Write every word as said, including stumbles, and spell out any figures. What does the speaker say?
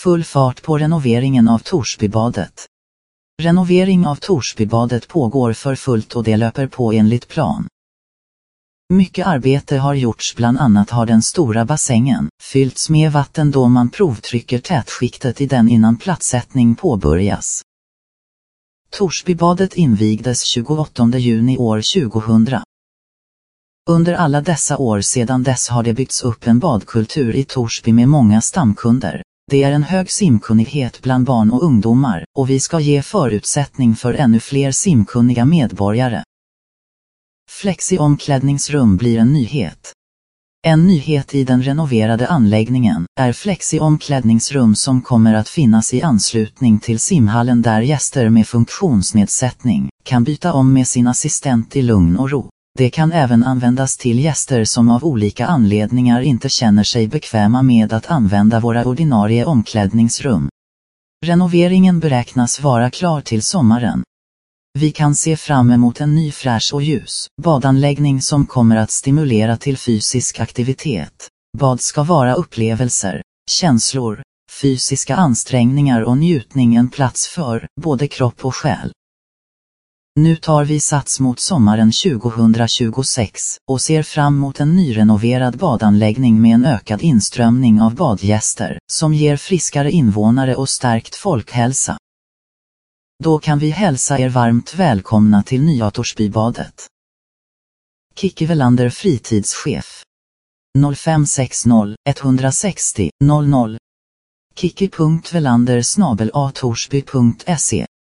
full fart på renoveringen av Torsbybadet. Renovering av Torsbybadet pågår för fullt och det löper på enligt plan. Mycket arbete har gjorts, bland annat har den stora bassängen fyllts med vatten då man provtrycker tätskiktet i den innan plattsättning påbörjas. Torsbybadet invigdes tjugoåttonde juni år tjugohundra. Under alla dessa år sedan dess har det byggts upp en badkultur i Torsby med många stamkunder. Det är en hög simkunnighet bland barn och ungdomar, och vi ska ge förutsättning för ännu fler simkunniga medborgare. Flexi-omklädningsrum blir en nyhet. En nyhet i den renoverade anläggningen är flexi-omklädningsrum som kommer att finnas i anslutning till simhallen där gäster med funktionsnedsättning kan byta om med sin assistent i lugn och ro. Det kan även användas till gäster som av olika anledningar inte känner sig bekväma med att använda våra ordinarie omklädningsrum. Renoveringen beräknas vara klar till sommaren. Vi kan se fram emot en ny fräsch och ljus badanläggning som kommer att stimulera till fysisk aktivitet. Bad ska vara upplevelser, känslor, fysiska ansträngningar och njutning, en plats för både kropp och själ. Nu tar vi sats mot sommaren tjugohundratjugosex och ser fram mot en nyrenoverad badanläggning med en ökad inströmning av badgäster som ger friskare invånare och stärkt folkhälsa. Då kan vi hälsa er varmt välkomna till nya Torsbybadet. Kiki Welander, fritidschef. noll fem sex noll ett sex noll noll noll. kiki punkt welander snabel a torsby punkt se